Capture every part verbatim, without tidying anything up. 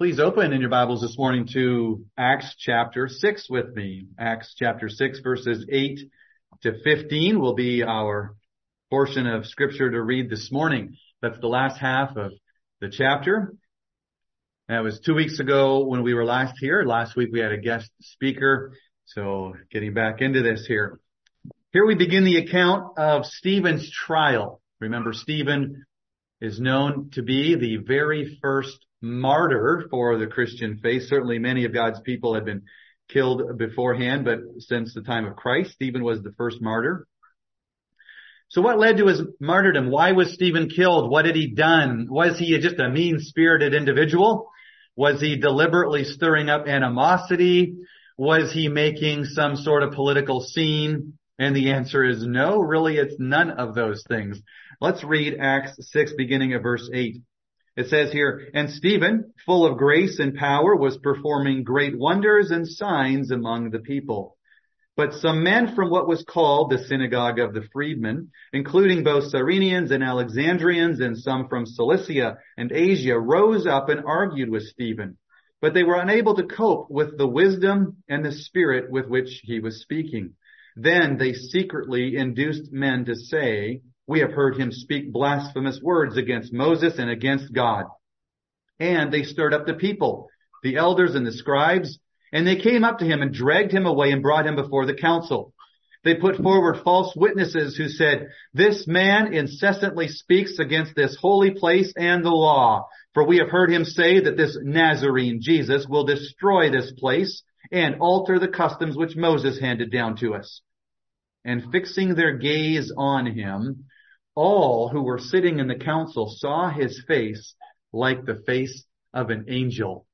Please open in your Bibles this morning to Acts chapter six with me. Acts chapter six verses eight to fifteen will be our portion of scripture to read this morning. That's the last half of the chapter. That was two weeks ago when we were last here. Last week we had a guest speaker. So getting back into this here. Here we begin the account of Stephen's trial. Remember, Stephen is known to be the very first martyr for the Christian faith. Certainly many of God's people had been killed beforehand, but since the time of Christ, Stephen was the first martyr. So what led to his martyrdom? Why was Stephen killed? What had he done? Was he just a mean-spirited individual? Was he deliberately stirring up animosity? Was he making some sort of political scene? And the answer is no, really it's none of those things. Let's read Acts six, beginning at verse eight. It says here, "And Stephen, full of grace and power, was performing great wonders and signs among the people. But some men from what was called the synagogue of the freedmen, including both Cyrenians and Alexandrians and some from Cilicia and Asia, rose up and argued with Stephen. But they were unable to cope with the wisdom and the spirit with which he was speaking. Then they secretly induced men to say, 'We have heard him speak blasphemous words against Moses and against God.' And they stirred up the people, the elders and the scribes, and they came up to him and dragged him away and brought him before the council. They put forward false witnesses who said, 'This man incessantly speaks against this holy place and the law. For we have heard him say that this Nazarene Jesus will destroy this place and alter the customs which Moses handed down to us.' And fixing their gaze on him, all who were sitting in the council saw his face like the face of an angel."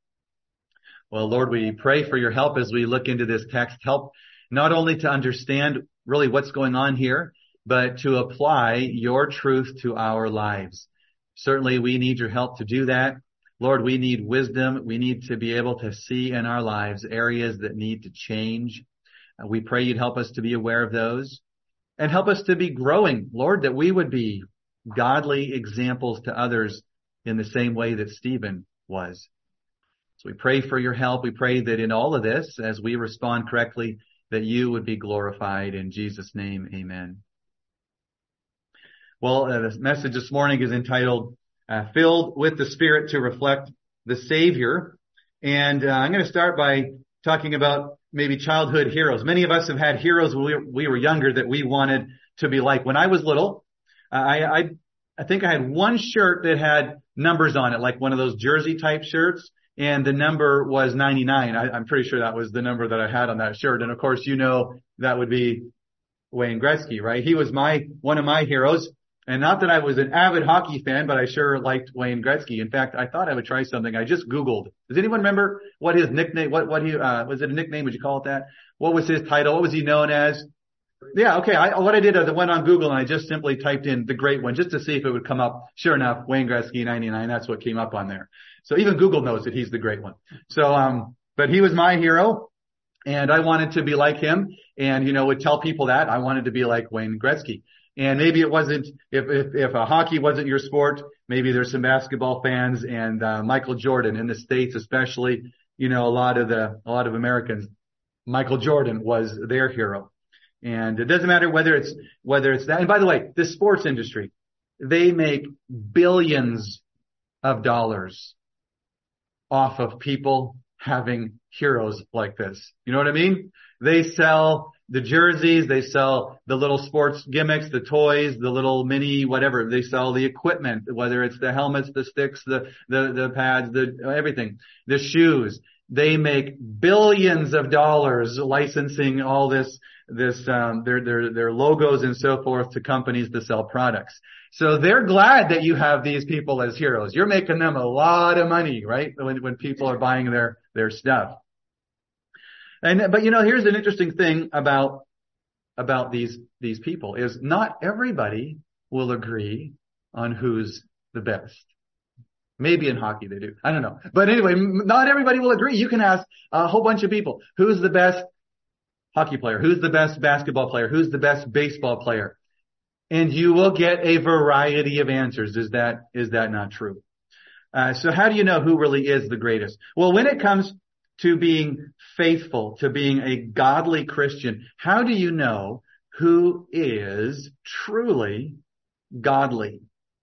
Well, Lord, we pray for your help as we look into this text. Help not only to understand really what's going on here, but to apply your truth to our lives. Certainly we need your help to do that. Lord, we need wisdom. We need to be able to see in our lives areas that need to change. We pray you'd help us to be aware of those and help us to be growing, Lord, that we would be godly examples to others in the same way that Stephen was. So we pray for your help. We pray that in all of this, as we respond correctly, that you would be glorified. In Jesus' name, amen. Well, uh, the message this morning is entitled, uh, Filled with the Spirit to Reflect the Savior. And uh, I'm going to start by talking about maybe childhood heroes. Many of us have had heroes when we were, we were younger that we wanted to be like. When I was little, uh, I, I, I think I had one shirt that had numbers on it, like one of those jersey type shirts, and the number was ninety-nine. I, I'm pretty sure that was the number that I had on that shirt. And of course, you know, that would be Wayne Gretzky, right? He was my, one of my heroes. And not that I was an avid hockey fan, but I sure liked Wayne Gretzky. In fact, I thought I would try something. I just Googled. Does anyone remember what his nickname, what, what he, uh, was it a nickname? Would you call it that? What was his title? What was he known as? Yeah, okay. I, what I did is I went on Google and I just simply typed in the great one just to see if it would come up. Sure enough, Wayne Gretzky ninety-nine. That's what came up on there. So even Google knows that he's the great one. So, um, but he was my hero and I wanted to be like him and, you know, would tell people that I wanted to be like Wayne Gretzky. And maybe it wasn't, if, if, if a hockey wasn't your sport, maybe there's some basketball fans and, uh, Michael Jordan in the States, especially, you know, a lot of the, a lot of Americans, Michael Jordan was their hero. And it doesn't matter whether it's, whether it's that. And by the way, the sports industry, they make billions of dollars off of people having heroes like this. You know what I mean? They sell the jerseys, they sell the little sports gimmicks, the toys, the little mini whatever. They sell the equipment, whether it's the helmets, the sticks, the, the, the pads, the, everything, the shoes. They make billions of dollars licensing all this, this, um, their, their, their logos and so forth to companies to sell products. So they're glad that you have these people as heroes. You're making them a lot of money, right? When, when people are buying their, their stuff. And, but you know, here's an interesting thing about, about these, these people is not everybody will agree on who's the best. Maybe in hockey they do. I don't know. But anyway, not everybody will agree. You can ask a whole bunch of people, who's the best hockey player? Who's the best basketball player? Who's the best baseball player? And you will get a variety of answers. Is that, is that not true? Uh, so how do you know who really is the greatest? Well, when it comes to being faithful, to being a godly Christian, how do you know who is truly godly?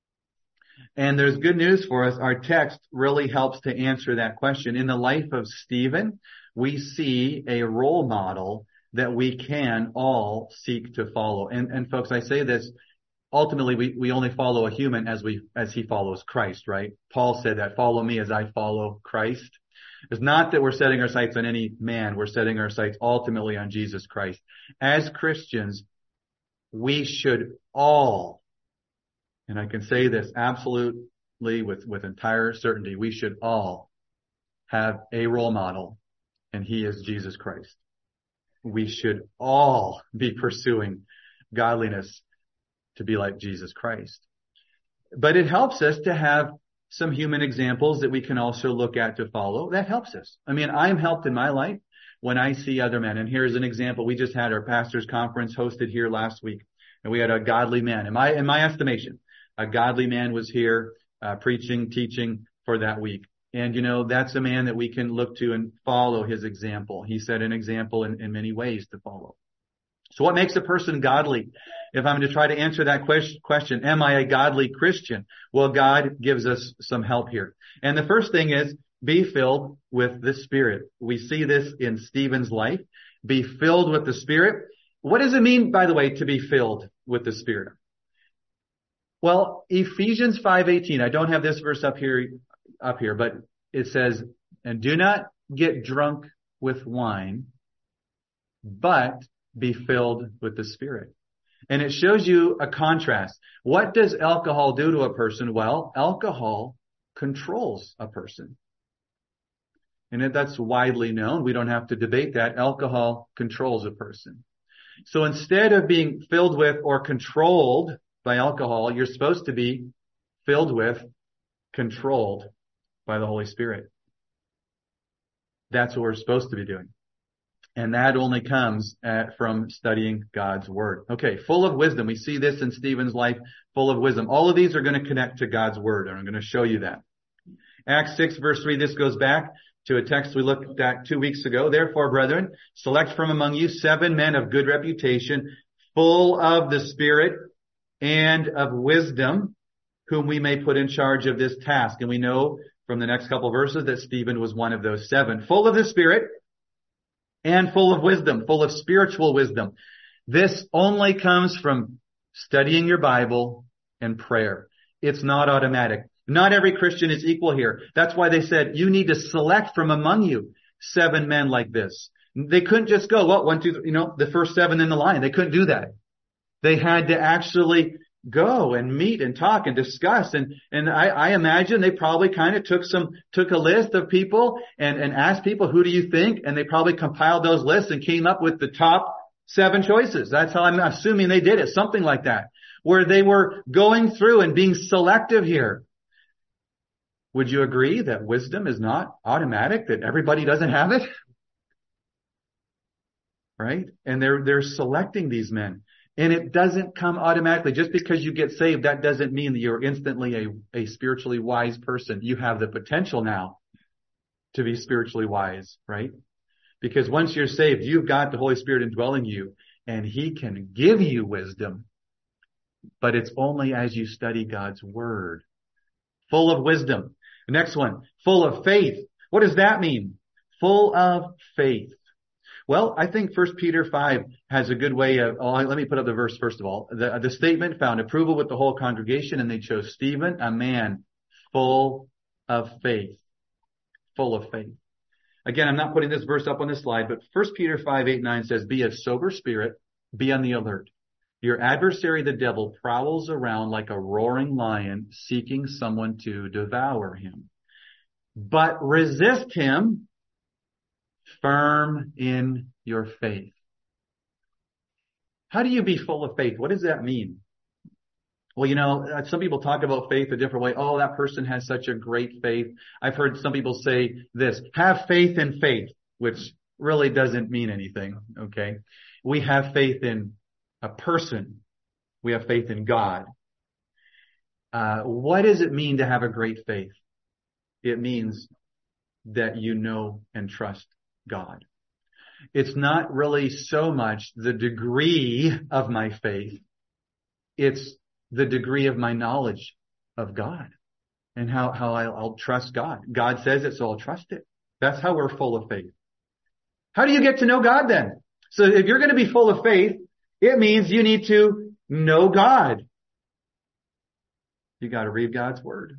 And there's good news for us. Our text really helps to answer that question. In the life of Stephen, we see a role model that we can all seek to follow. And, and folks, I say this, ultimately we, we only follow a human as we, as he follows Christ, right? Paul said that, follow me as I follow Christ. It's not that we're setting our sights on any man. We're setting our sights ultimately on Jesus Christ. As Christians, we should all, and I can say this absolutely with, with entire certainty, we should all have a role model, and he is Jesus Christ. We should all be pursuing godliness to be like Jesus Christ. But it helps us to have some human examples that we can also look at to follow. That helps us. I mean, I'm helped in my life when I see other men. And here's an example. We just had our pastors' conference hosted here last week, and we had a godly man. In my, in my estimation, a godly man was here uh, preaching, teaching for that week. And, you know, that's a man that we can look to and follow his example. He set an example in, in many ways to follow. So what makes a person godly? If I'm to try to answer that question, am I a godly Christian? Well, God gives us some help here. And the first thing is, be filled with the Spirit. We see this in Stephen's life. Be filled with the Spirit. What does it mean, by the way, to be filled with the Spirit? Well, Ephesians five eighteen, I don't have this verse up here, up here, but it says, and do not get drunk with wine, but be filled with the Spirit. And it shows you a contrast. What does alcohol do to a person? Well, alcohol controls a person. And that's widely known. We don't have to debate that. Alcohol controls a person. So instead of being filled with or controlled by alcohol, you're supposed to be filled with, controlled by the Holy Spirit. That's what we're supposed to be doing. And that only comes at, from studying God's Word. Okay, full of wisdom. We see this in Stephen's life, full of wisdom. All of these are going to connect to God's Word, and I'm going to show you that. Acts six, verse three, this goes back to a text we looked at two weeks ago. Therefore, brethren, select from among you seven men of good reputation, full of the Spirit and of wisdom, whom we may put in charge of this task. And we know from the next couple of verses that Stephen was one of those seven. Full of the Spirit and full of wisdom, full of spiritual wisdom. This only comes from studying your Bible and prayer. It's not automatic. Not every Christian is equal here. That's why they said you need to select from among you seven men like this. They couldn't just go, well, one, two, three, you know, the first seven in the line. They couldn't do that. They had to actually go and meet and talk and discuss. And, and I, I imagine they probably kind of took some, took a list of people and, and asked people, who do you think? And they probably compiled those lists and came up with the top seven choices. That's how I'm assuming they did it. Something like that, where they were going through and being selective here. Would you agree that wisdom is not automatic, that everybody doesn't have it? Right? And they're, they're selecting these men. And it doesn't come automatically. Just because you get saved, that doesn't mean that you're instantly a, a spiritually wise person. You have the potential now to be spiritually wise, right? Because once you're saved, you've got the Holy Spirit indwelling you, and He can give you wisdom. But it's only as you study God's Word. Full of wisdom. The next one, full of faith. What does that mean? Full of faith. Well, I think First Peter five has a good way of, oh, let me put up the verse first of all. The, the statement found approval with the whole congregation, and they chose Stephen, a man full of faith. Full of faith. Again, I'm not putting this verse up on the slide, but First Peter five, eight, nine says, be of sober spirit, be on the alert. Your adversary, the devil, prowls around like a roaring lion, seeking someone to devour him. But resist him, firm in your faith. How do you be full of faith? What does that mean? Well, you know, some people talk about faith a different way. Oh, that person has such a great faith. I've heard some people say this, have faith in faith, which really doesn't mean anything, okay? We have faith in a person. We have faith in God. Uh, what does it mean to have a great faith? It means that you know and trust God. It's not really so much the degree of my faith. It's the degree of my knowledge of God and how, how I'll, I'll trust God. God says it, so I'll trust it. That's how we're full of faith. How do you get to know God then? So if you're going to be full of faith, it means you need to know God. You got to read God's word.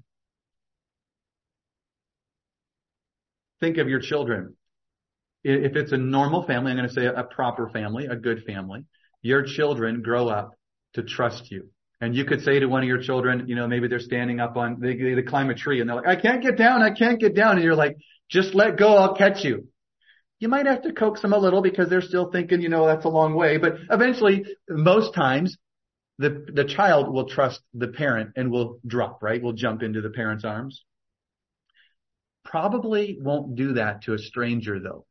Think of your children. If it's a normal family, I'm going to say a proper family, a good family, your children grow up to trust you. And you could say to one of your children, you know, maybe they're standing up on, they, they climb a tree and they're like, I can't get down, I can't get down. And you're like, just let go, I'll catch you. You might have to coax them a little because they're still thinking, you know, that's a long way. But eventually, most times, the, the child will trust the parent and will drop, right? Will jump into the parent's arms. Probably won't do that to a stranger though.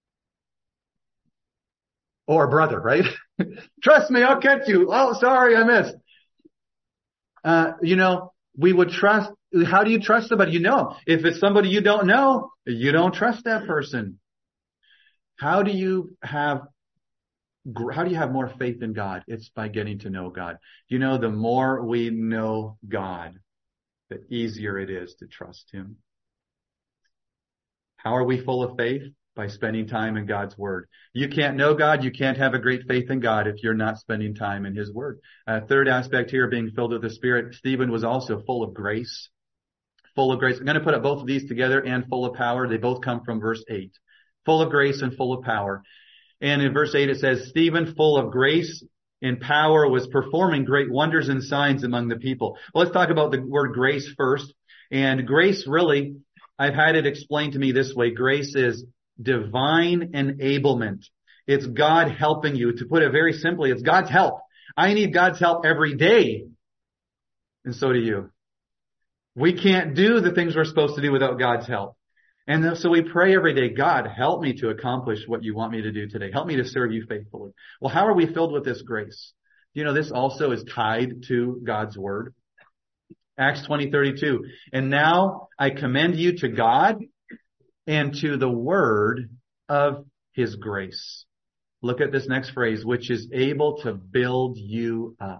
Or a brother, right? Trust me, I'll catch you. Oh, sorry, I missed. Uh, you know, we would trust. How do you trust somebody? You know, if it's somebody you don't know, you don't trust that person. How do you have, how do you have more faith in God? It's by getting to know God. You know, the more we know God, the easier it is to trust Him. How are we full of faith? By spending time in God's Word. You can't know God, you can't have a great faith in God if you're not spending time in His Word. Uh, third aspect here, being filled with the Spirit. Stephen was also full of grace. Full of grace. I'm going to put up both of these together, and full of power. They both come from verse eight. Full of grace and full of power. And in verse eight it says, Stephen, full of grace and power, was performing great wonders and signs among the people. Well, let's talk about the word grace first. And grace, really, I've had it explained to me this way. Grace is divine enablement. It's God helping you. To put it very simply, it's God's help. I need God's help every day. And so do you. We can't do the things we're supposed to do without God's help. And so we pray every day, God, help me to accomplish what you want me to do today. Help me to serve you faithfully. Well, how are we filled with this grace? You know, this also is tied to God's word. Acts twenty thirty-two. And now I commend you to God and to the word of His grace. Look at this next phrase, which is able to build you up.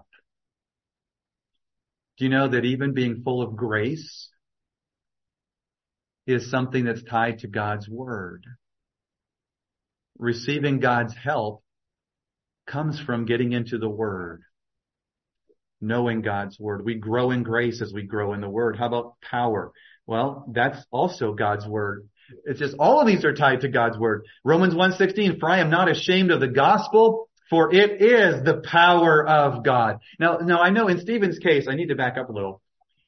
Do you know that even being full of grace is something that's tied to God's word? Receiving God's help comes from getting into the word, knowing God's word. We grow in grace as we grow in the word. How about power? Well, that's also God's word. It's just all of these are tied to God's word. Romans one sixteen, for I am not ashamed of the gospel, for it is the power of God. Now, now I know in Stephen's case, I need to back up a little.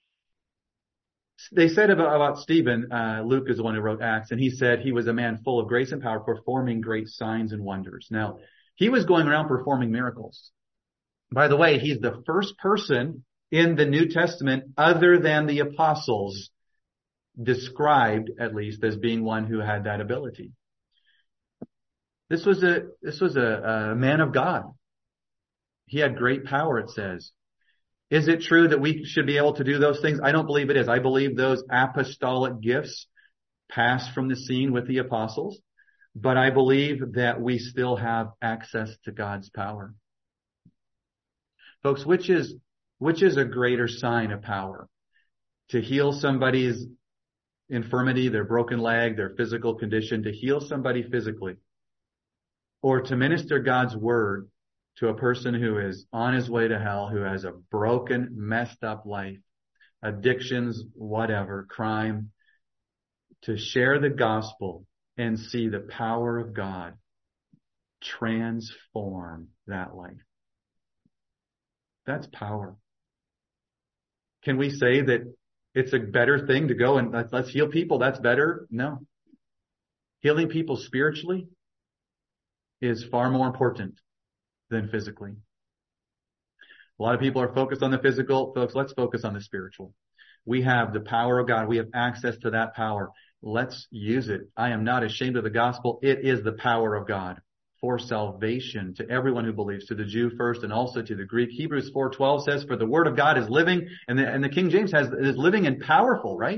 They said about, about Stephen, uh, Luke is the one who wrote Acts, and he said he was a man full of grace and power, performing great signs and wonders. Now, he was going around performing miracles. By the way, he's the first person in the New Testament other than the apostles described, at least, as being one who had that ability. This was a, this was a, a man of God. He had great power, it says. Is it true that we should be able to do those things? I don't believe it is. I believe those apostolic gifts passed from the scene with the apostles, but I believe that we still have access to God's power. Folks, which is, which is a greater sign of power? To heal somebody's infirmity, their broken leg, their physical condition, to heal somebody physically, or to minister God's word to a person who is on his way to hell, who has a broken, messed up life, addictions, whatever, crime, to share the gospel and see the power of God transform that life. That's power. Can we say that it's a better thing to go and let's, let's heal people? That's better? No. Healing people spiritually is far more important than physically. A lot of people are focused on the physical. Folks, let's focus on the spiritual. We have the power of God. We have access to that power. Let's use it. I am not ashamed of the gospel. It is the power of God for salvation to everyone who believes, to the Jew first and also to the Greek. Hebrews four twelve says, for the word of God is living, and the, and the King James has is living and powerful, right?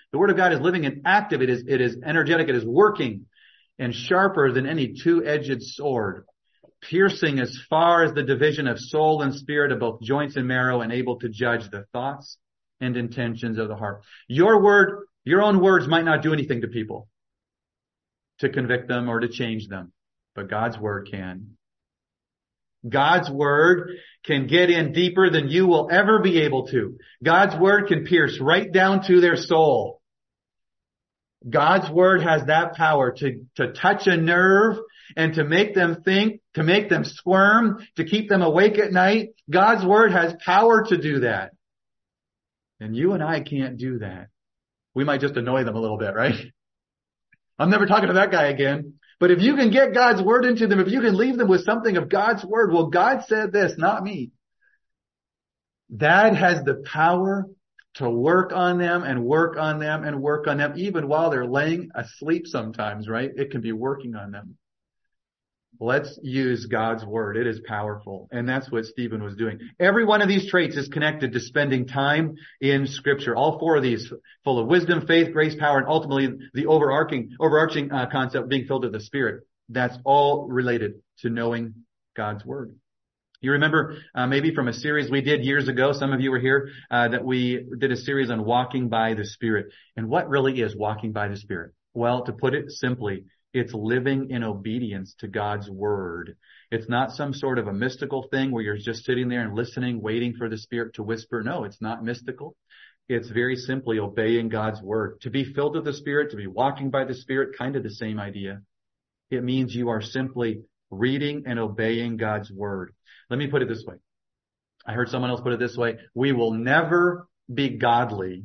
The Word of God is living and active. It is, it is energetic. It is working and sharper than any two-edged sword, piercing as far as the division of soul and spirit, of both joints and marrow, and able to judge the thoughts and intentions of the heart. Your word, your own words might not do anything to people to convict them or to change them, but God's word can. God's word can get in deeper than you will ever be able to. God's word can pierce right down to their soul. God's word has that power to, to touch a nerve and to make them think, to make them squirm, to keep them awake at night. God's word has power to do that. And you and I can't do that. We might just annoy them a little bit, right? I'm never talking to that guy again. But if you can get God's word into them, if you can leave them with something of God's word, well, God said this, not me. That has the power to work on them and work on them and work on them, even while they're laying asleep sometimes, right? It can be working on them. Let's use God's word. It is powerful. And that's what Stephen was doing. Every one of these traits is connected to spending time in Scripture. All four of these, full of wisdom, faith, grace, power, and ultimately the overarching, overarching uh, concept of being filled with the Spirit. That's all related to knowing God's word. You remember uh, maybe from a series we did years ago, some of you were here, uh, that we did a series on walking by the Spirit. And what really is walking by the Spirit? Well, to put it simply, it's living in obedience to God's word. It's not some sort of a mystical thing where you're just sitting there and listening, waiting for the Spirit to whisper. No, it's not mystical. It's very simply obeying God's word. To be filled with the Spirit, to be walking by the Spirit, kind of the same idea. It means you are simply reading and obeying God's word. Let me put it this way. I heard someone else put it this way. We will never be godly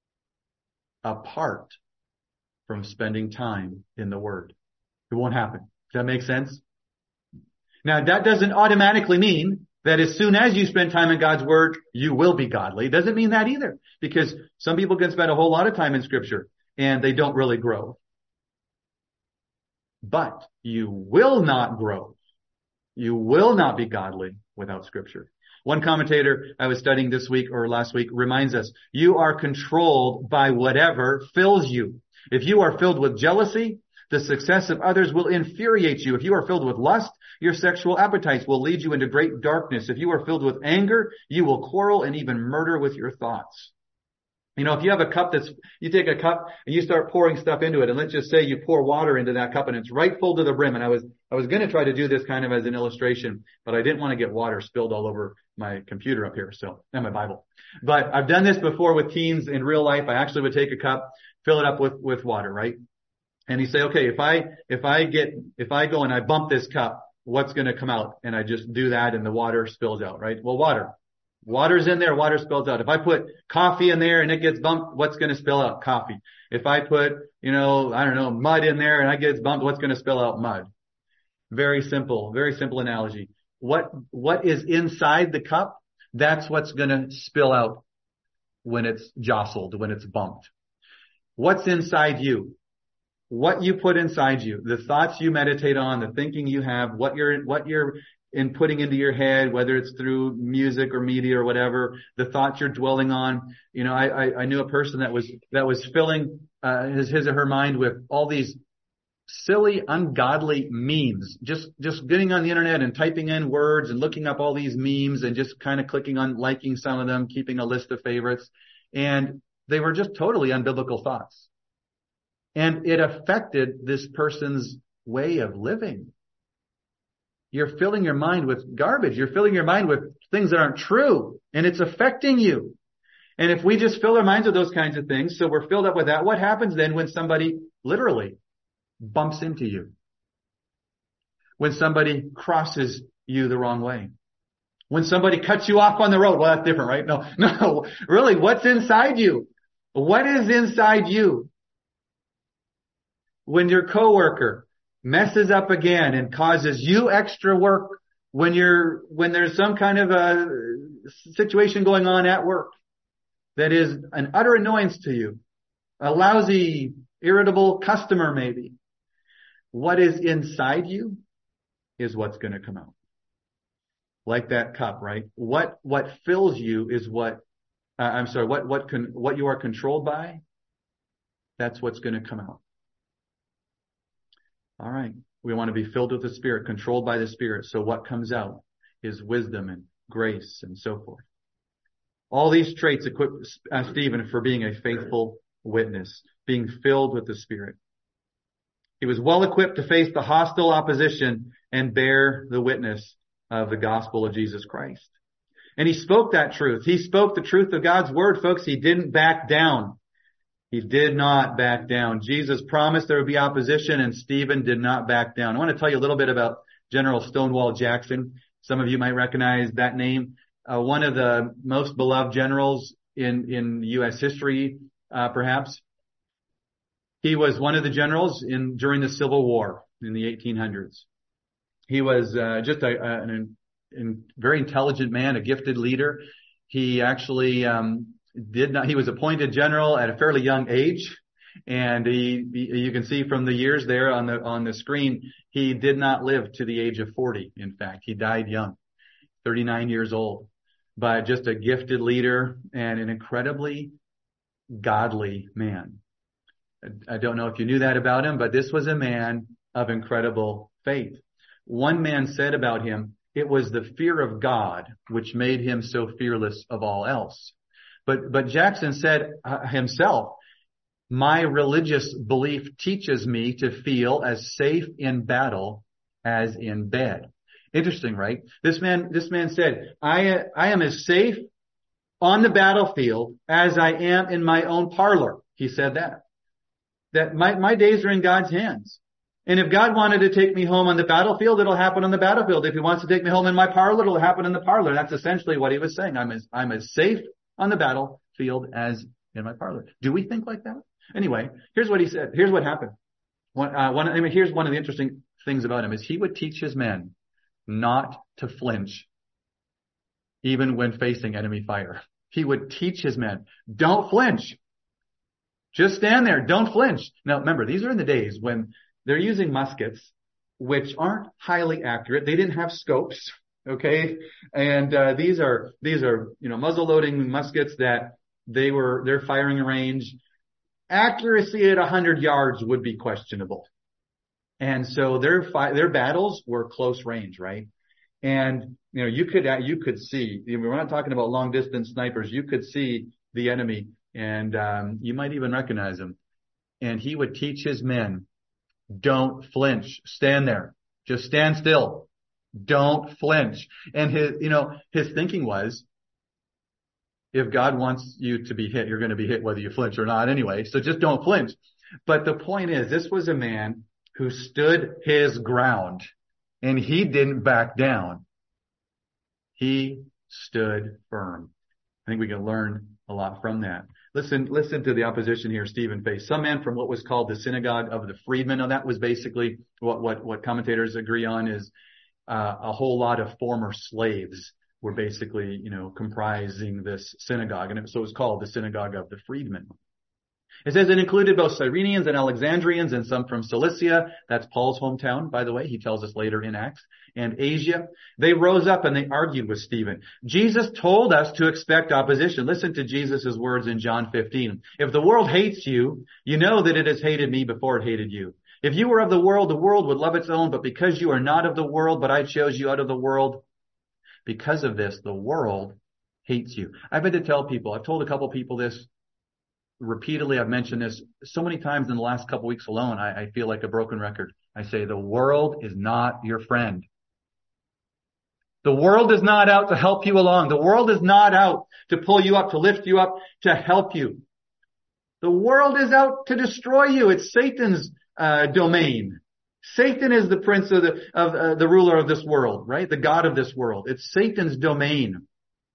apart from spending time in the word. It won't happen. Does that make sense? Now, that doesn't automatically mean that as soon as you spend time in God's word, you will be godly. It doesn't mean that either, because some people can spend a whole lot of time in Scripture and they don't really grow. But you will not grow. You will not be godly without Scripture. One commentator I was studying this week or last week reminds us, you are controlled by whatever fills you. If you are filled with jealousy, the success of others will infuriate you. If you are filled with lust, your sexual appetites will lead you into great darkness. If you are filled with anger, you will quarrel and even murder with your thoughts. You know, if you have a cup that's, you take a cup and you start pouring stuff into it, and let's just say you pour water into that cup and it's right full to the brim. And I was, I was going to try to do this kind of as an illustration, but I didn't want to get water spilled all over my computer up here. So, and my Bible. But I've done this before with teens in real life. I actually would take a cup, fill it up with, with water, right? And you say, okay, if I, if I get, if I go and I bump this cup, what's going to come out? And I just do that and the water spills out, right? Well, water. Water's in there, water spills out. If I put coffee in there and it gets bumped, what's going to spill out? Coffee. If I put, you know, I don't know, mud in there and I get bumped, what's going to spill out? Mud. Very simple, very simple analogy. What, what is inside the cup? That's what's going to spill out when it's jostled, when it's bumped. What's inside you? What you put inside you, the thoughts you meditate on, the thinking you have, what you're, what you're in putting into your head, whether it's through music or media or whatever, the thoughts you're dwelling on. You know, I, I, I knew a person that was, that was filling, uh, his, his or her mind with all these silly, ungodly memes, just, just getting on the internet and typing in words and looking up all these memes and just kind of clicking on liking some of them, keeping a list of favorites. And they were just totally unbiblical thoughts. And it affected this person's way of living. You're filling your mind with garbage. You're filling your mind with things that aren't true. And it's affecting you. And if we just fill our minds with those kinds of things, so we're filled up with that, what happens then when somebody literally bumps into you? When somebody crosses you the wrong way? When somebody cuts you off on the road? Well, that's different, right? No, no. Really, what's inside you? What is inside you? When your coworker messes up again and causes you extra work, when you're, when there's some kind of a situation going on at work that is an utter annoyance to you, a lousy, irritable customer maybe, what is inside you is what's going to come out. Like that cup, right? What, what fills you is what, uh, I'm sorry, what, what can, what you are controlled by That's what's going to come out. All right. We want to be filled with the Spirit, controlled by the Spirit. So what comes out is wisdom and grace and so forth. All these traits equip Stephen for being a faithful witness, being filled with the Spirit. He was well equipped to face the hostile opposition and bear the witness of the gospel of Jesus Christ. And he spoke that truth. He spoke the truth of God's word, folks. He didn't back down. He did not back down. Jesus promised there would be opposition, and Stephen did not back down. I want to tell you a little bit about General Stonewall Jackson. Some of you might recognize that name. Uh, one of the most beloved generals in, in U S history, uh, perhaps. He was one of the generals in during the Civil War in the eighteen hundreds. He was uh, just a, a, an, an very intelligent man, a gifted leader. He actually um, did not. He was appointed general at a fairly young age, and he, he, you can see from the years there on the on the screen, he did not live to the age of forty. In fact, he died young, thirty-nine years old. But just a gifted leader and an incredibly godly man. I don't know if you knew that about him, but this was a man of incredible faith. One man said about him, it was the fear of God which made him so fearless of all else. But, but Jackson said uh, himself, my religious belief teaches me to feel as safe in battle as in bed. Interesting, right? This man, this man said, I, I am as safe on the battlefield as I am in my own parlor. He said that. That my, my days are in God's hands. And if God wanted to take me home on the battlefield, it'll happen on the battlefield. If he wants to take me home in my parlor, it'll happen in the parlor. That's essentially what he was saying. I'm as, I'm as safe on the battlefield as in my parlor. Do we think like that? Anyway, here's what he said. Here's what happened. One, uh, one, I mean, here's one of the interesting things about him is he would teach his men not to flinch even when facing enemy fire. He would teach his men, don't flinch. Just stand there. Don't flinch. Now, remember, these are in the days when they're using muskets, which aren't highly accurate. They didn't have scopes. Okay. And, uh, these are, these are, you know, muzzle loading muskets that they were, their firing range, accuracy at a hundred yards would be questionable. And so their fi- their battles were close range, right? And, you know, you could, you could see, we're not talking about long distance snipers. You could see the enemy and, um, you might even recognize him. And he would teach his men, don't flinch. Stand there. Just stand still. Don't flinch. And his, you know, his thinking was, if God wants you to be hit, you're going to be hit whether you flinch or not anyway. So just don't flinch. But the point is, this was a man who stood his ground and he didn't back down. He stood firm. I think we can learn a lot from that. Listen, listen to the opposition here Stephen faced. Some men from what was called the synagogue of the freedmen. Now that was basically what, what, what commentators agree on is, uh, a whole lot of former slaves were basically, you know, comprising this synagogue. And it, so it was called the synagogue of the freedmen. It says it included both Cyrenians and Alexandrians and some from Cilicia. That's Paul's hometown, by the way. He tells us later in Acts. And Asia. They rose up and they argued with Stephen. Jesus told us to expect opposition. Listen to Jesus' words in John fifteen. If the world hates you, you know that it has hated me before it hated you. If you were of the world, the world would love its own. But because you are not of the world, but I chose you out of the world, because of this, the world hates you. I've had to tell people, I've told a couple people this repeatedly. I've mentioned this so many times in the last couple weeks alone. I, I feel like a broken record. I say the world is not your friend. The world is not out to help you along. The world is not out to pull you up, to lift you up, to help you. The world is out to destroy you. It's Satan's uh, domain. Satan is the prince of the of uh, the ruler of this world, right? The god of this world. It's Satan's domain.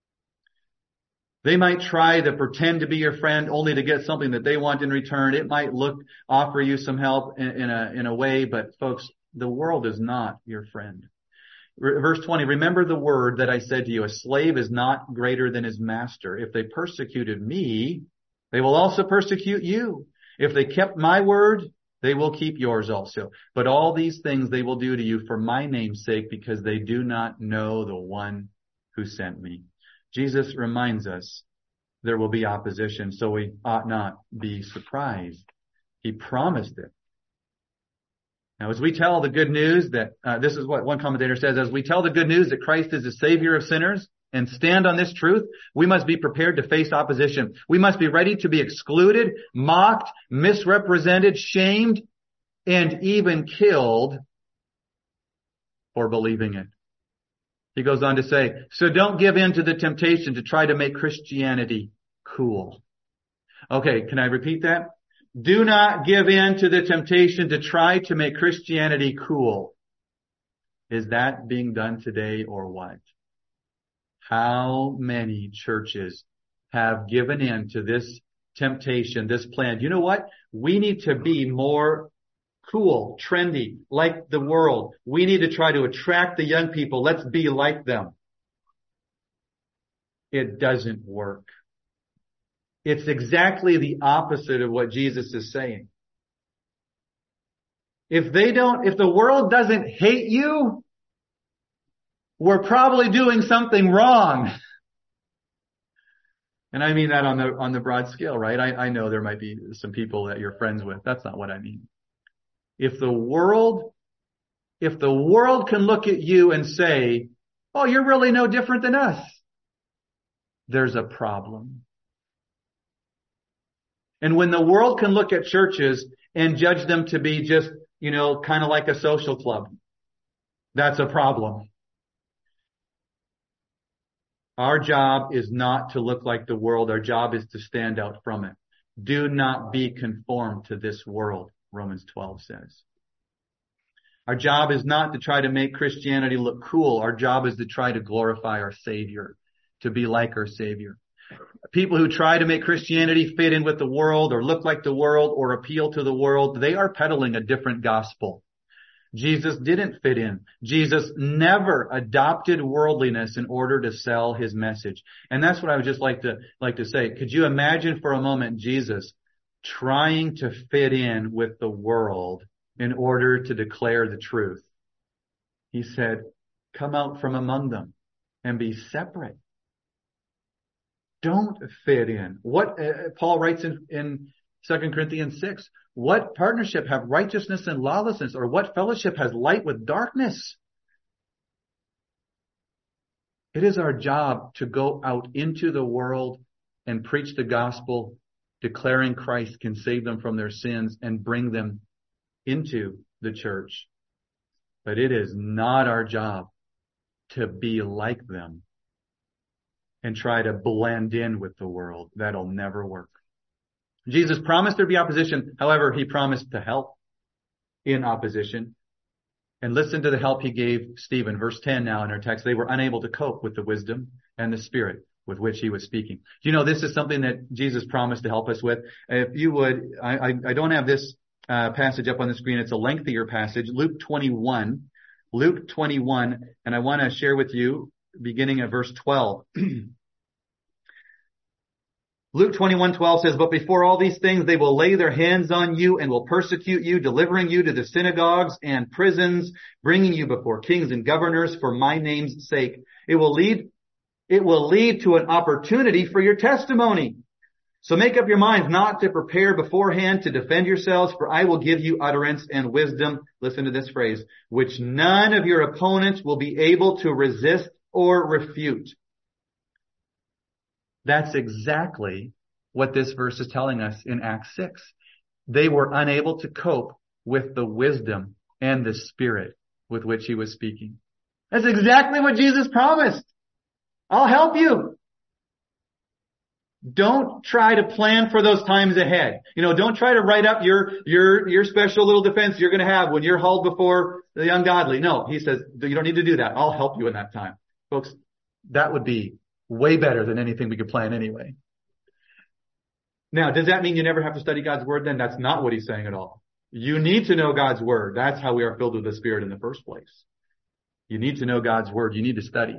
They might try to pretend to be your friend only to get something that they want in return. It might look, offer you some help in, in a in a way, but folks, the world is not your friend. Verse twenty, remember the word that I said to you, a slave is not greater than his master. If they persecuted me, they will also persecute you. If they kept my word, they will keep yours also. But all these things they will do to you for my name's sake, because they do not know the one who sent me. Jesus reminds us there will be opposition, so we ought not be surprised. He promised it. Now, as we tell the good news that, uh, this is what one commentator says, as we tell the good news that Christ is the Savior of sinners and stand on this truth, we must be prepared to face opposition. We must be ready to be excluded, mocked, misrepresented, shamed, and even killed for believing it. He goes on to say, so don't give in to the temptation to try to make Christianity cool. Okay, can I repeat that? Do not give in to the temptation to try to make Christianity cool. Is that being done today or what? How many churches have given in to this temptation, this plan? You know what? We need to be more cool, trendy, like the world. We need to try to attract the young people. Let's be like them. It doesn't work. It's exactly the opposite of what Jesus is saying. If they don't, if the world doesn't hate you, we're probably doing something wrong. And I mean that on the, on the broad scale, right? I, I know there might be some people that you're friends with. That's not what I mean. If the world, if the world can look at you and say, oh, you're really no different than us, there's a problem. And when the world can look at churches and judge them to be just, you know, kind of like a social club, that's a problem. Our job is not to look like the world. Our job is to stand out from it. Do not be conformed to this world, Romans twelve says. Our job is not to try to make Christianity look cool. Our job is to try to glorify our Savior, to be like our Savior. People who try to make Christianity fit in with the world or look like the world or appeal to the world, they are peddling a different gospel. Jesus didn't fit in. Jesus never adopted worldliness in order to sell his message. And that's what I would just like to, like to say. Could you imagine for a moment Jesus trying to fit in with the world in order to declare the truth? He said, come out from among them and be separate. Don't fit in. What uh, Paul writes in, in Second Corinthians six, what partnership have righteousness and lawlessness, or what fellowship has light with darkness? It is our job to go out into the world and preach the gospel, declaring Christ can save them from their sins and bring them into the church. But it is not our job to be like them and try to blend in with the world. That'll never work. Jesus promised there'd be opposition. However, he promised to help in opposition. And listen to the help he gave Stephen. Verse ten now in our text. They were unable to cope with the wisdom and the spirit with which he was speaking. Do you know this is something that Jesus promised to help us with? If you would, I, I, I don't have this uh, passage up on the screen. It's a lengthier passage. Luke twenty-one. Luke twenty-one. And I want to share with you beginning at verse twelve. Luke twenty-one twelve says, but before all these things, they will lay their hands on you and will persecute you, delivering you to the synagogues and prisons, bringing you before kings and governors for my name's sake. It will lead, it will lead to an opportunity for your testimony. So make up your minds not to prepare beforehand to defend yourselves, for I will give you utterance and wisdom. Listen to this phrase, which none of your opponents will be able to resist or refute. That's exactly what this verse is telling us in Acts six. They were unable to cope with the wisdom and the spirit with which he was speaking. That's exactly what Jesus promised. I'll help you. Don't try to plan for those times ahead. You know, don't try to write up your, your, your special little defense you're going to have when you're hauled before the ungodly. No, he says, you don't need to do that. I'll help you in that time. Folks, that would be way better than anything we could plan anyway. Now, does that mean you never have to study God's word then? That's not what he's saying at all. You need to know God's word. That's how we are filled with the Spirit in the first place. You need to know God's word. You need to study.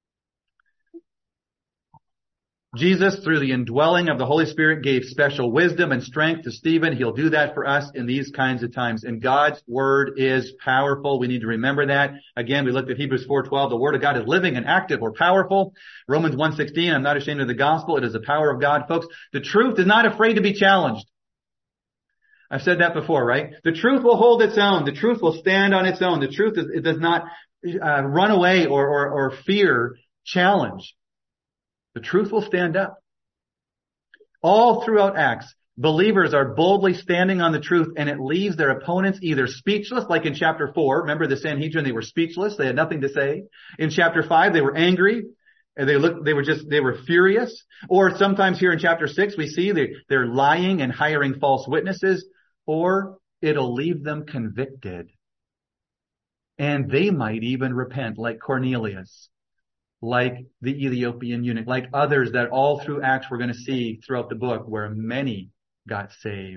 Jesus, through the indwelling of the Holy Spirit, gave special wisdom and strength to Stephen. He'll do that for us in these kinds of times. And God's word is powerful. We need to remember that. Again, we looked at Hebrews four twelve. The word of God is living and active or powerful. Romans one sixteen, I'm not ashamed of the gospel. It is the power of God. Folks, the truth is not afraid to be challenged. I've said that before, right? The truth will hold its own. The truth will stand on its own. The truth is, it does not uh, run away or, or, or fear challenge. The truth will stand up. All throughout Acts, believers are boldly standing on the truth, and it leaves their opponents either speechless, like in chapter four. Remember the Sanhedrin, they were speechless. They had nothing to say. In chapter five, they were angry. And they looked, they were just, they were furious. Or sometimes here in chapter six, we see they, they're lying and hiring false witnesses, or it'll leave them convicted. And they might even repent, like Cornelius, like the Ethiopian eunuch, like others that all through Acts we're going to see throughout the book where many got saved.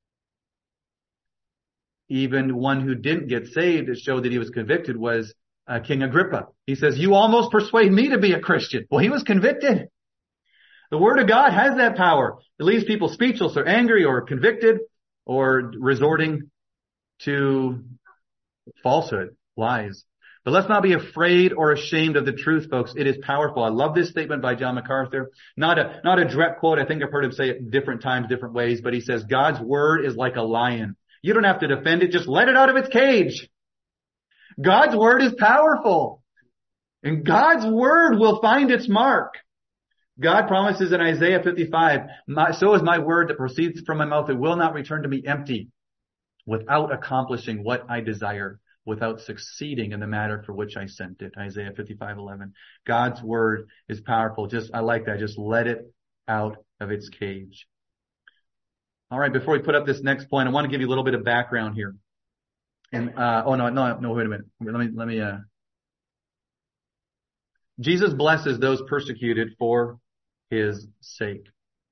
Even one who didn't get saved, it showed that he was convicted, was uh, King Agrippa. He says, you almost persuade me to be a Christian. Well, he was convicted. The Word of God has that power. It leaves people speechless or angry or convicted or resorting to falsehood, lies. But let's not be afraid or ashamed of the truth, folks. It is powerful. I love this statement by John MacArthur. Not a, not a direct quote. I think I've heard him say it different times, different ways, but he says, God's Word is like a lion. You don't have to defend it. Just let it out of its cage. God's Word is powerful. And God's Word will find its mark. God promises in Isaiah fifty-five, my, so is my word that proceeds from my mouth. It will not return to me empty, without accomplishing what I desire, without succeeding in the matter for which I sent it. Isaiah fifty-five eleven. God's word is powerful. Just, I like that. Just let it out of its cage. All right. Before we put up this next point, I want to give you a little bit of background here. And, uh, oh no, no, no, wait a minute. Let me, let me, uh, Jesus blesses those persecuted for his sake.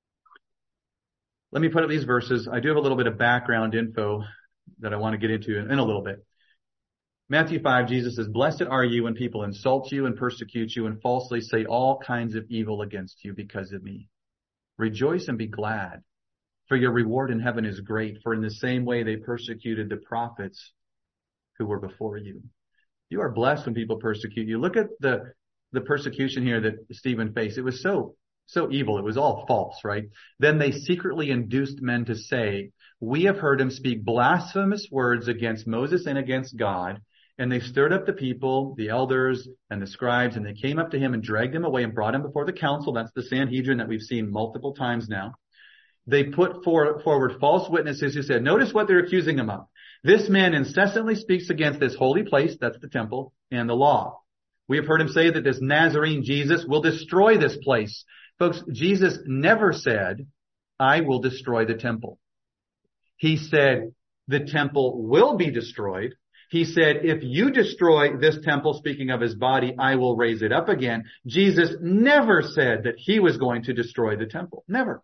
Let me put up these verses. I do have a little bit of background info that I want to get into in a little bit. Matthew five, Jesus says, blessed are you when people insult you and persecute you and falsely say all kinds of evil against you because of me. Rejoice and be glad, for your reward in heaven is great, for in the same way they persecuted the prophets who were before you. You are blessed when people persecute you. Look at the, the persecution here that Stephen faced. It was so So evil. It was all false, right? Then they secretly induced men to say, we have heard him speak blasphemous words against Moses and against God. And they stirred up the people, the elders and the scribes, and they came up to him and dragged him away and brought him before the council. That's the Sanhedrin that we've seen multiple times now. They put for, forward false witnesses who said, notice what they're accusing him of. This man incessantly speaks against this holy place, that's the temple, and the law. We have heard him say that this Nazarene Jesus will destroy this place. Folks, Jesus never said, I will destroy the temple. He said, the temple will be destroyed. He said, if you destroy this temple, speaking of his body, I will raise it up again. Jesus never said that he was going to destroy the temple. Never.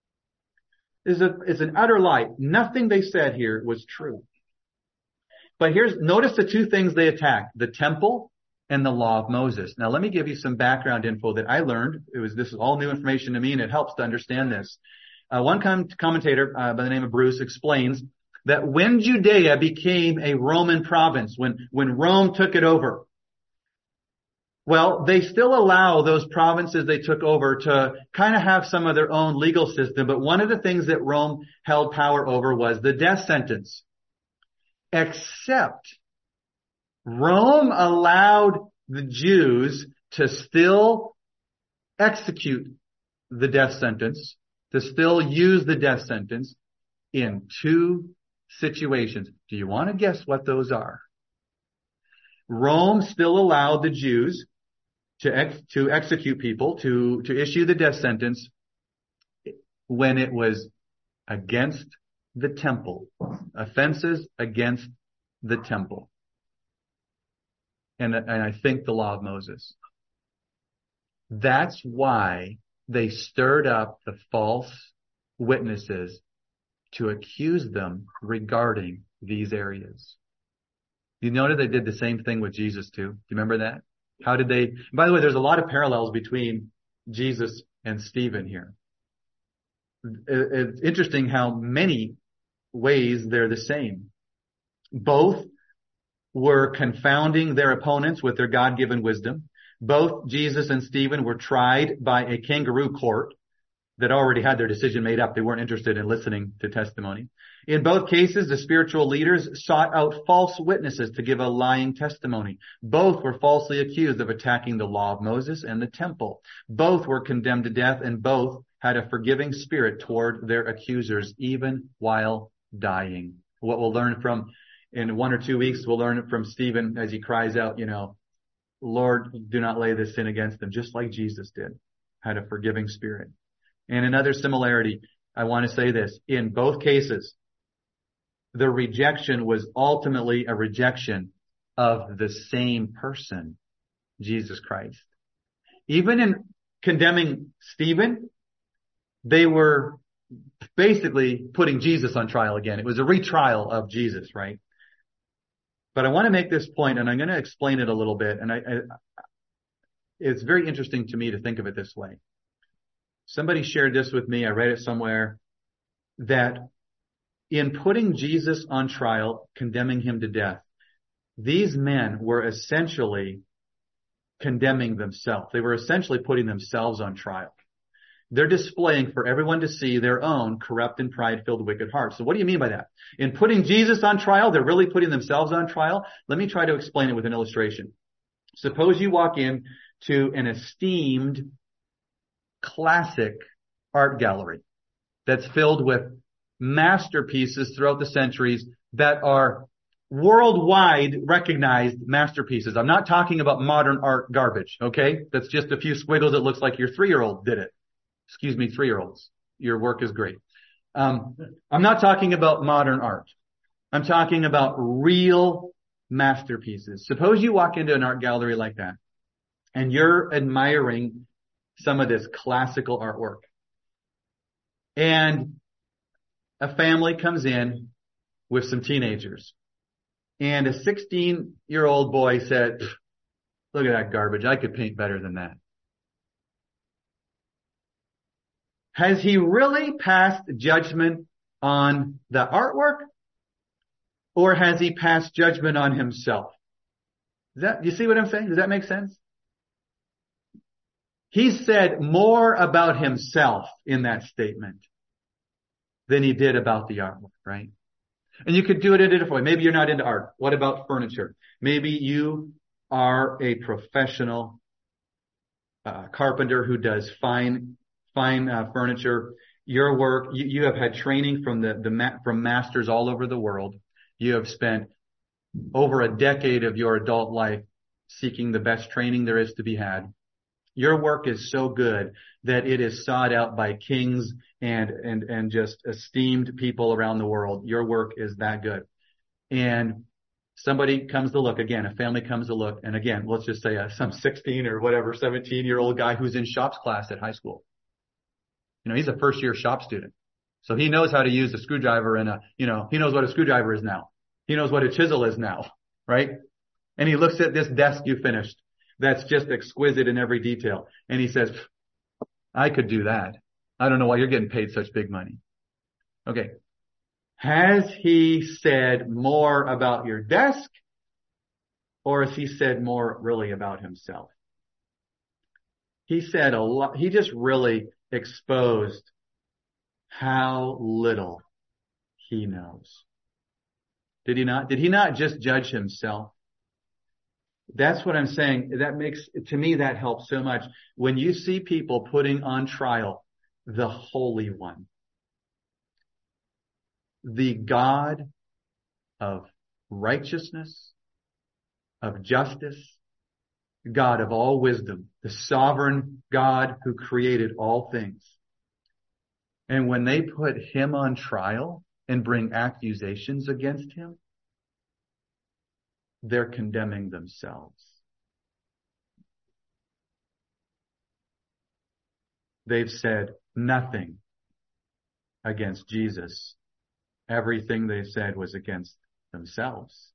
It's, a, it's an utter lie. Nothing they said here was true. But here's, notice the two things they attacked, the temple and the law of Moses. Now, let me give you some background info that I learned. It was, this is all new information to me, and it helps to understand this. Uh, one com- commentator uh, by the name of Bruce explains that when Judea became a Roman province, when, when Rome took it over, well, they still allow those provinces they took over to kind of have some of their own legal system. But one of the things that Rome held power over was the death sentence. Except Rome allowed the Jews to still execute the death sentence, to still use the death sentence in two situations. Do you want to guess what those are? Rome still allowed the Jews to ex- to execute people, to, to issue the death sentence when it was against the temple, offenses against the temple. And, and I think the law of Moses. That's why they stirred up the false witnesses to accuse them regarding these areas. You notice they did the same thing with Jesus too. Do you remember that? How did they, by the way, there's a lot of parallels between Jesus and Stephen here. It's interesting how many ways they're the same. Both were confounding their opponents with their God-given wisdom. Both Jesus and Stephen were tried by a kangaroo court. that already had their decision made up. They weren't interested in listening to testimony. In both cases, the spiritual leaders sought out false witnesses to give a lying testimony. Both were falsely accused of attacking the law of Moses and the temple. Both were condemned to death, and both had a forgiving spirit toward their accusers, even while dying. What we'll learn from in one or two weeks, we'll learn from Stephen as he cries out, you know, Lord, do not lay this sin against them, just like Jesus did, had a forgiving spirit. And another similarity, I want to say this. In both cases, the rejection was ultimately a rejection of the same person, Jesus Christ. Even in condemning Stephen, they were basically putting Jesus on trial again. It was a retrial of Jesus, right? But I want to make this point, and I'm going to explain it a little bit. And I, I, it's very interesting to me to think of it this way. Somebody shared this with me. I read it somewhere that in putting Jesus on trial, condemning him to death, these men were essentially condemning themselves. They were essentially putting themselves on trial. They're displaying for everyone to see their own corrupt and pride-filled wicked hearts. So what do you mean by that? In putting Jesus on trial, they're really putting themselves on trial. Let me try to explain it with an illustration. Suppose you walk in to an esteemed classic art gallery that's filled with masterpieces throughout the centuries that are worldwide recognized masterpieces. I'm not talking about modern art garbage, okay? That's just a few squiggles that looks like your three-year-old did it. Excuse me, three-year-olds. Your work is great. Um, I'm not talking about modern art. I'm talking about real masterpieces. Suppose you walk into an art gallery like that and you're admiring some of this classical artwork. And a family comes in with some teenagers. And a sixteen-year-old boy said, look at that garbage. I could paint better than that. Has he really passed judgment on the artwork? Or has he passed judgment on himself? Does that, do you see what I'm saying? Does that make sense? He said more about himself in that statement than he did about the artwork, right? And you could do it in a different way. Maybe you're not into art. What about furniture? Maybe you are a professional uh, carpenter who does fine, fine uh, furniture. Your work, you, you have had training from the, the ma- from masters all over the world. You have spent over a decade of your adult life seeking the best training there is to be had. Your work is so good that it is sought out by kings and, and, and just esteemed people around the world. Your work is that good. And somebody comes to look, again, a family comes to look, and again, let's just say uh, some sixteen or whatever, seventeen year old guy who's in shops class at high school. You know, he's a first year shop student. So he knows how to use a screwdriver and a, you know, he knows what a screwdriver is now. He knows what a chisel is now, right? And he looks at this desk you finished. That's just exquisite in every detail. And he says, I could do that. I don't know why you're getting paid such big money. Okay. Has he said more about your desk, or has he said more really about himself? He said a lot. He just really exposed how little he knows. Did he not? Did he not just judge himself? That's what I'm saying. That makes, to me, that helps so much. When you see people putting on trial the Holy One, the God of righteousness, of justice, God of all wisdom, the sovereign God who created all things. And when they put him on trial and bring accusations against him, they're condemning themselves. They've said nothing against Jesus. Everything they said was against themselves.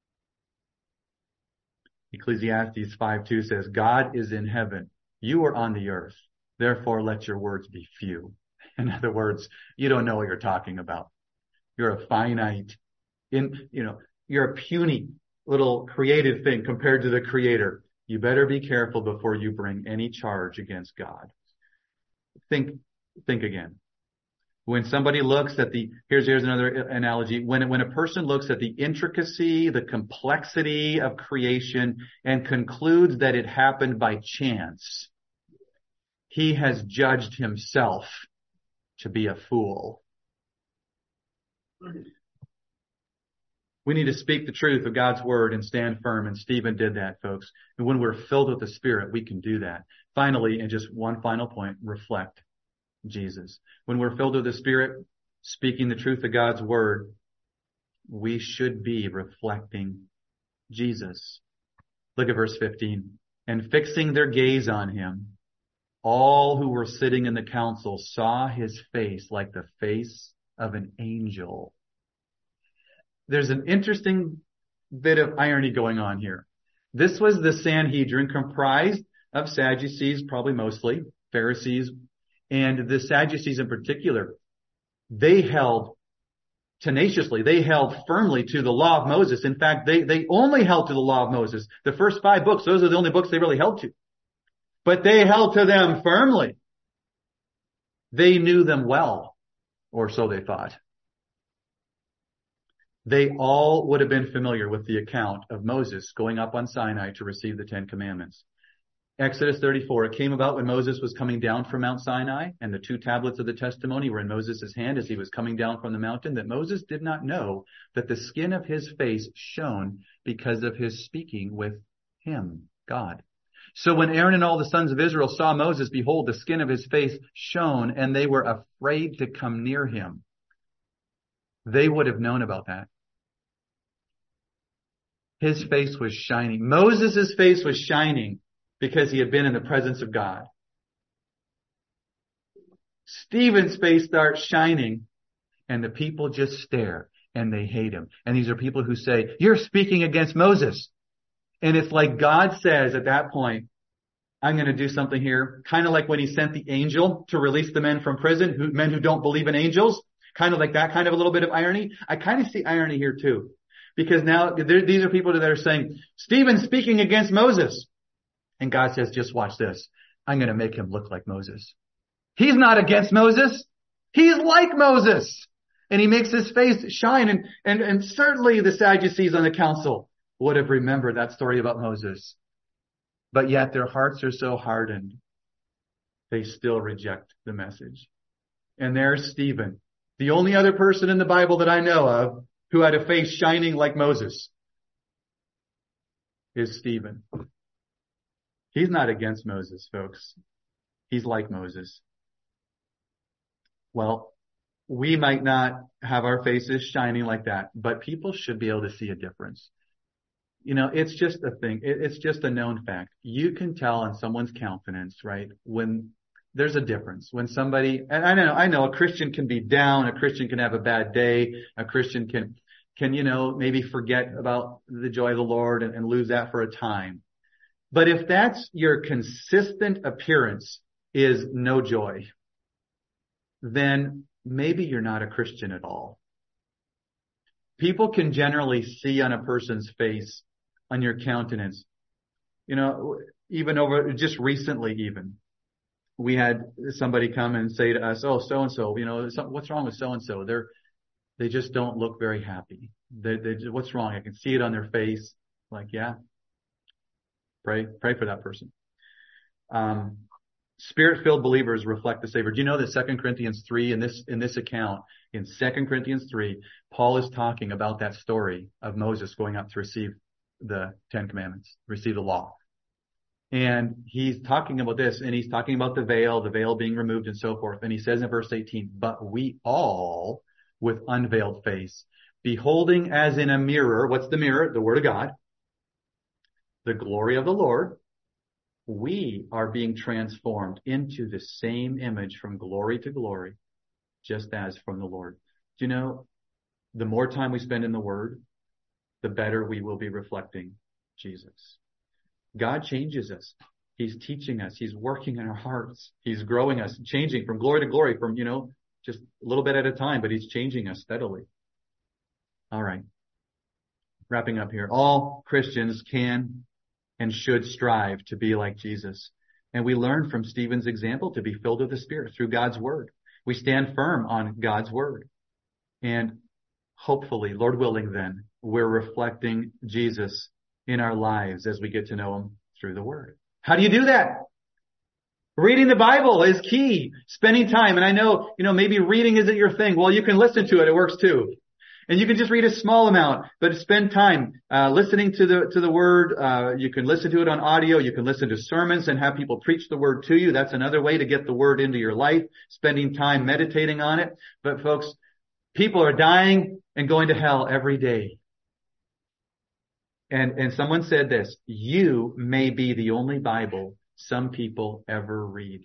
Ecclesiastes five two says, God is in heaven. You are on the earth. Therefore, let your words be few. In other words, you don't know what you're talking about. You're a finite, in, you know, you're a puny little created thing compared to the Creator. You better be careful before you bring any charge against God. Think, Think again. When somebody looks at the, here's, here's another analogy. When, when a person looks at the intricacy, the complexity of creation and concludes that it happened by chance, he has judged himself to be a fool. We need to speak the truth of God's word and stand firm. And Stephen did that, folks. And when we're filled with the Spirit, we can do that. Finally, and just one final point, reflect Jesus. When we're filled with the Spirit, speaking the truth of God's word, we should be reflecting Jesus. Look at verse fifteen. And fixing their gaze on him, all who were sitting in the council saw his face like the face of an angel. There's an interesting bit of irony going on here. This was the Sanhedrin, comprised of Sadducees, probably mostly, Pharisees, and the Sadducees in particular. They held tenaciously, they held firmly to the law of Moses. In fact, they, they only held to the law of Moses. The first five books, those are the only books they really held to. But they held to them firmly. They knew them well, or so they thought. They all would have been familiar with the account of Moses going up on Sinai to receive the Ten Commandments. Exodus thirty-four, it came about when Moses was coming down from Mount Sinai, and the two tablets of the testimony were in Moses' hand as he was coming down from the mountain, that Moses did not know that the skin of his face shone because of his speaking with him, God. So when Aaron and all the sons of Israel saw Moses, behold, the skin of his face shone, and they were afraid to come near him. They would have known about that. His face was shining. Moses' face was shining because he had been in the presence of God. Stephen's face starts shining, and the people just stare, and they hate him. And these are people who say, you're speaking against Moses. And it's like God says at that point, I'm going to do something here. Kind of like when he sent the angel to release the men from prison, who, men who don't believe in angels. Kind of like that, kind of a little bit of irony. I kind of see irony here too. Because now these are people that are saying, Stephen's speaking against Moses. And God says, just watch this. I'm going to make him look like Moses. He's not against Moses. He's like Moses. And he makes his face shine. And, and, and certainly the Sadducees on the council would have remembered that story about Moses. But yet their hearts are so hardened, they still reject the message. And there's Stephen, the only other person in the Bible that I know of who had a face shining like Moses, is Stephen. He's not against Moses, folks. He's like Moses. Well, we might not have our faces shining like that, but people should be able to see a difference. You know, it's just a thing. It's just a known fact. You can tell on someone's countenance, right, when there's a difference. When somebody, and I know, I know a Christian can be down, a Christian can have a bad day, a Christian can, can, you know, maybe forget about the joy of the Lord and, and lose that for a time. But if that's your consistent appearance is no joy, then maybe you're not a Christian at all. People can generally see on a person's face, on your countenance. You know, even over, just recently even, we had somebody come and say to us, oh, so-and-so, you know, what's wrong with so-and-so? They're, they just don't look very happy. They, they, what's wrong? I can see it on their face. Like, yeah. Pray, pray for that person. Um, Spirit-filled believers reflect the Savior. Do you know that Second Corinthians three, in this, in this account, in Second Corinthians three, Paul is talking about that story of Moses going up to receive the Ten Commandments, receive the law. And he's talking about this, and he's talking about the veil, the veil being removed and so forth. And he says in verse eighteen, but we all, with unveiled face, beholding as in a mirror, what's the mirror? The Word of God. The glory of the Lord, we are being transformed into the same image from glory to glory, just as from the Lord. Do you know, the more time we spend in the Word, the better we will be reflecting Jesus. God changes us. He's teaching us. He's working in our hearts. He's growing us, changing from glory to glory, from, you know, just a little bit at a time, but he's changing us steadily. All right. Wrapping up here. All Christians can and should strive to be like Jesus. And we learn from Stephen's example to be filled with the Spirit through God's word. We stand firm on God's word. And hopefully, Lord willing then, we're reflecting Jesus in our lives as we get to know him through the word. How do you do that? Reading the Bible is key. Spending time. And I know, you know, maybe reading isn't your thing. Well, you can listen to it. It works too. And you can just read a small amount, but spend time uh, listening to the to the word. Uh, you can listen to it on audio. You can listen to sermons and have people preach the word to you. That's another way to get the word into your life, spending time meditating on it. But folks, people are dying and going to hell every day. And and someone said this, you may be the only Bible some people ever read.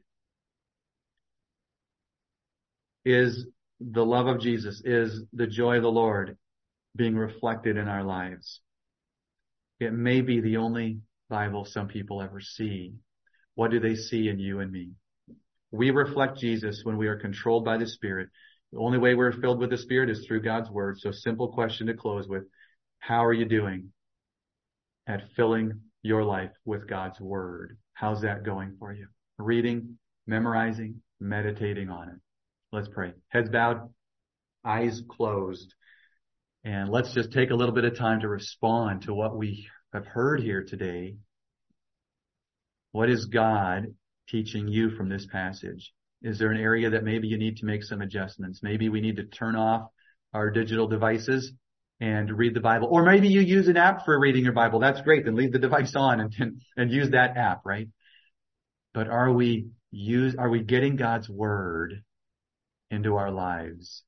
Is the love of Jesus, is the joy of the Lord being reflected in our lives? It may be the only Bible some people ever see. What do they see in you and me? We reflect Jesus when we are controlled by the Spirit. The only way we're filled with the Spirit is through God's word. So simple question to close with. How are you doing at filling your life with God's word? How's that going for you? Reading, memorizing, meditating on it. Let's pray. Heads bowed, eyes closed. And let's just take a little bit of time to respond to what we have heard here today. What is God teaching you from this passage? Is there an area that maybe you need to make some adjustments? Maybe we need to turn off our digital devices and read the Bible. Or maybe you use an app for reading your Bible. That's great. Then leave the device on and, and, and use that app, right? But are we use, are we getting God's word into our lives?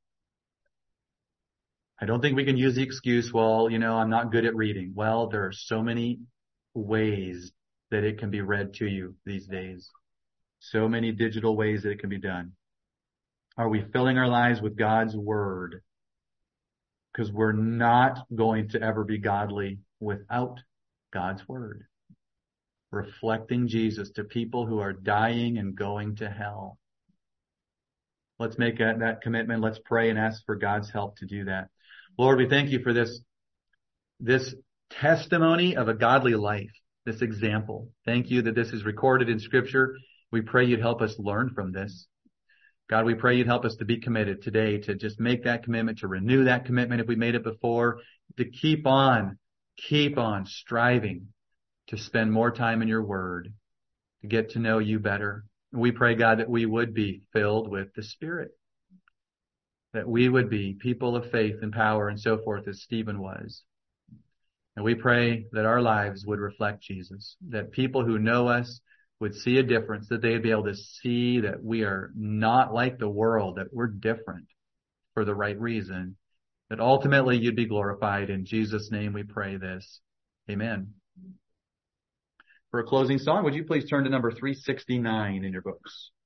I don't think we can use the excuse, well, you know, I'm not good at reading. Well, there are so many ways that it can be read to you these days. So many digital ways that it can be done. Are we filling our lives with God's word? Because we're not going to ever be godly without God's word. Reflecting Jesus to people who are dying and going to hell. Let's make that, that commitment. Let's pray and ask for God's help to do that. Lord, we thank you for this, this testimony of a godly life, this example. Thank you that this is recorded in Scripture. We pray you'd help us learn from this. God, we pray you'd help us to be committed today, to just make that commitment, to renew that commitment if we made it before, to keep on, keep on striving to spend more time in your word, to get to know you better. We pray, God, that we would be filled with the Spirit, that we would be people of faith and power and so forth as Stephen was. And we pray that our lives would reflect Jesus, that people who know us would see a difference, that they'd be able to see that we are not like the world, that we're different for the right reason, that ultimately you'd be glorified. In Jesus' name we pray this. Amen. For a closing song, would you please turn to number three sixty-nine in your books?